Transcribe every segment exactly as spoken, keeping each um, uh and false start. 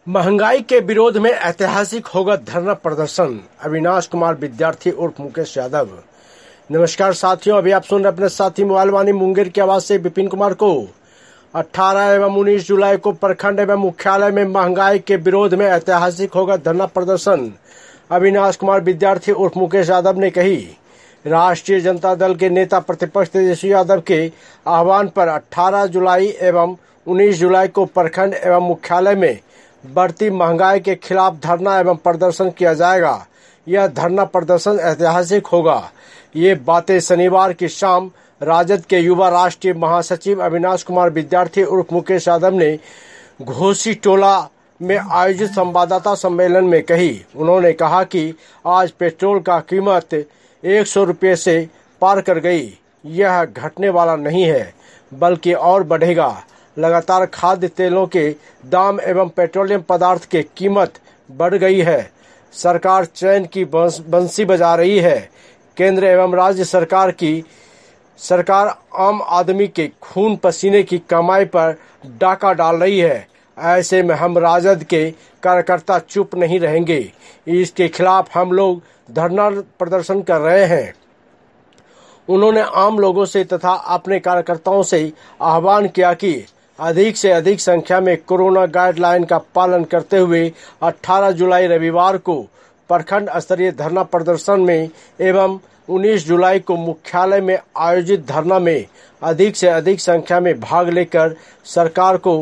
महंगाई के विरोध में ऐतिहासिक होगा धरना प्रदर्शन। अविनाश कुमार विद्यार्थी उर्फ मुकेश यादव। नमस्कार साथियों, अभी आप सुन रहे अपने साथी मोबाइल वाणी मुंगेर की आवाज से विपिन कुमार को। अठारह एवं उन्नीस जुलाई को प्रखंड एवं मुख्यालय में महंगाई के विरोध में ऐतिहासिक होगा धरना प्रदर्शन। अविनाश कुमार विद्यार्थी उर्फ मुकेश यादव ने कही। राष्ट्रीय जनता दल के नेता प्रतिपक्ष तेजस्वी यादव के आह्वान पर अठारह जुलाई एवं उन्नीस जुलाई को प्रखंड एवं मुख्यालय में बढ़ती महंगाई के खिलाफ धरना एवं प्रदर्शन किया जाएगा। यह धरना प्रदर्शन ऐतिहासिक होगा। ये बातें शनिवार की शाम राजद के युवा राष्ट्रीय महासचिव अविनाश कुमार विद्यार्थी उर्फ मुकेश यादव ने घोसी टोला में आयोजित संवाददाता सम्मेलन में कही। उन्होंने कहा कि आज पेट्रोल का कीमत एक सौ रुपये से पार कर गई। यह घटने वाला नहीं है, बल्कि और बढ़ेगा। लगातार खाद्य तेलों के दाम एवं पेट्रोलियम पदार्थ की कीमत बढ़ गई है। सरकार चैन की बंसी बजा रही है। केंद्र एवं राज्य सरकार की सरकार आम आदमी के खून पसीने की कमाई पर डाका डाल रही है। ऐसे में हम राजद के कार्यकर्ता चुप नहीं रहेंगे। इसके खिलाफ हम लोग धरना प्रदर्शन कर रहे हैं। उन्होंने आम लोगों से तथा अपने कार्यकर्ताओं से आह्वान किया कि अधिक से अधिक संख्या में कोरोना गाइडलाइन का पालन करते हुए अठारह जुलाई रविवार को प्रखंड स्तरीय धरना प्रदर्शन में एवं उन्नीस जुलाई को मुख्यालय में आयोजित धरना में अधिक से अधिक संख्या में भाग लेकर सरकार को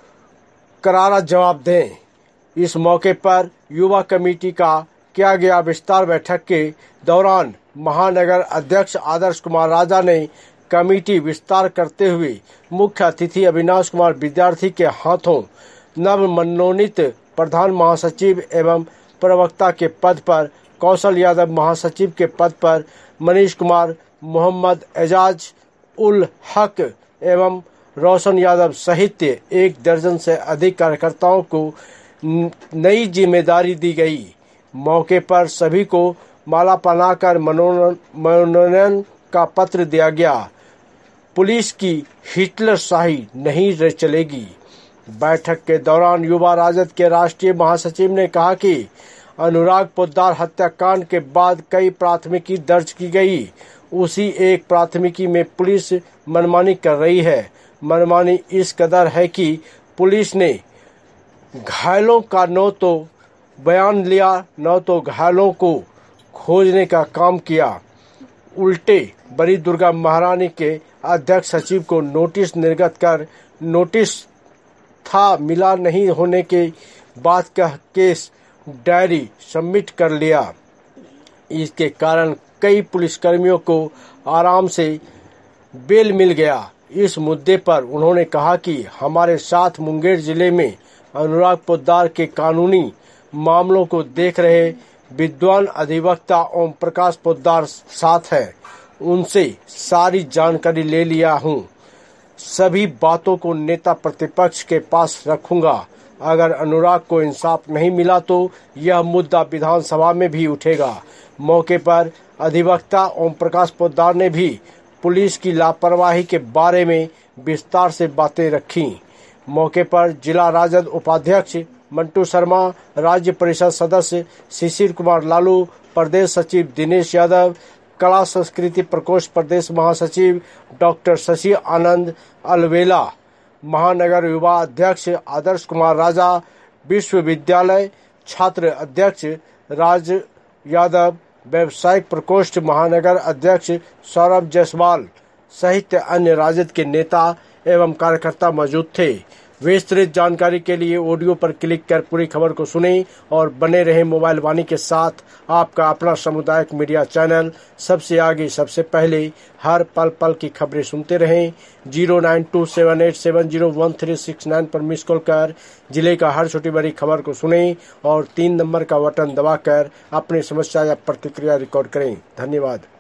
करारा जवाब दें। इस मौके पर युवा कमेटी का किया गया विस्तार बैठक के दौरान महानगर अध्यक्ष आदर्श कुमार राजा ने कमेटी विस्तार करते हुए मुख्य अतिथि अविनाश कुमार विद्यार्थी के हाथों नव मनोनीत प्रधान महासचिव एवं प्रवक्ता के पद पर कौशल यादव, महासचिव के पद पर मनीष कुमार, मोहम्मद एजाज उल हक एवं रोशन यादव सहित एक दर्जन से अधिक कार्यकर्ताओं को नई जिम्मेदारी दी गई। मौके पर सभी को माला पहनाकर मनोनयन का पत्र दिया गया। पुलिस की हिटलर शाही नहीं चलेगी। बैठक के दौरान युवा राजद के राष्ट्रीय महासचिव ने कहा कि अनुराग पोद्दार हत्याकांड के बाद कई प्राथमिकी दर्ज की गई। उसी एक प्राथमिकी में पुलिस मनमानी कर रही है। मनमानी इस कदर है कि पुलिस ने घायलों का न तो बयान लिया, न तो घायलों को खोजने का काम किया। उल्टे बड़ी दुर्गा महारानी के अध्यक्ष सचिव को नोटिस निर्गत कर नोटिस था मिला नहीं होने के बाद का केस डायरी सबमिट कर लिया। इसके कारण कई पुलिसकर्मियों को आराम से बेल मिल गया। इस मुद्दे पर उन्होंने कहा कि हमारे साथ मुंगेर जिले में अनुराग पोद्दार के कानूनी मामलों को देख रहे विद्वान अधिवक्ता ओम प्रकाश पोद्दार साथ है। उनसे सारी जानकारी ले लिया हूँ। सभी बातों को नेता प्रतिपक्ष के पास रखूंगा। अगर अनुराग को इंसाफ नहीं मिला तो यह मुद्दा विधानसभा में भी उठेगा। मौके पर अधिवक्ता ओम प्रकाश पोद्दार ने भी पुलिस की लापरवाही के बारे में विस्तार से बातें रखी। मौके पर जिला राजद उपाध्यक्ष मंटू शर्मा, राज्य परिषद सदस्य शिशिर कुमार लालू, प्रदेश सचिव दिनेश यादव, कला संस्कृति प्रकोष्ठ प्रदेश महासचिव डॉक्टर शशि आनंद अलवेला, महानगर युवा अध्यक्ष आदर्श कुमार राजा, विश्वविद्यालय छात्र अध्यक्ष राज यादव, व्यवसायिक प्रकोष्ठ महानगर अध्यक्ष सौरभ जायसवाल सहित अन्य राजद के नेता एवं कार्यकर्ता मौजूद थे। विस्तृत जानकारी के लिए ऑडियो पर क्लिक कर पूरी खबर को सुनें और बने रहें मोबाइल वाणी के साथ। आपका अपना सामुदायिक मीडिया चैनल सबसे आगे सबसे पहले हर पल पल की खबरें सुनते रहें। Zero nine two seven eight seven zero one three six nine पर मिस कॉल कर जिले का हर छोटी बड़ी खबर को सुनें और तीन नंबर का बटन दबाकर अपनी समस्या या प्रतिक्रिया रिकॉर्ड करें। धन्यवाद।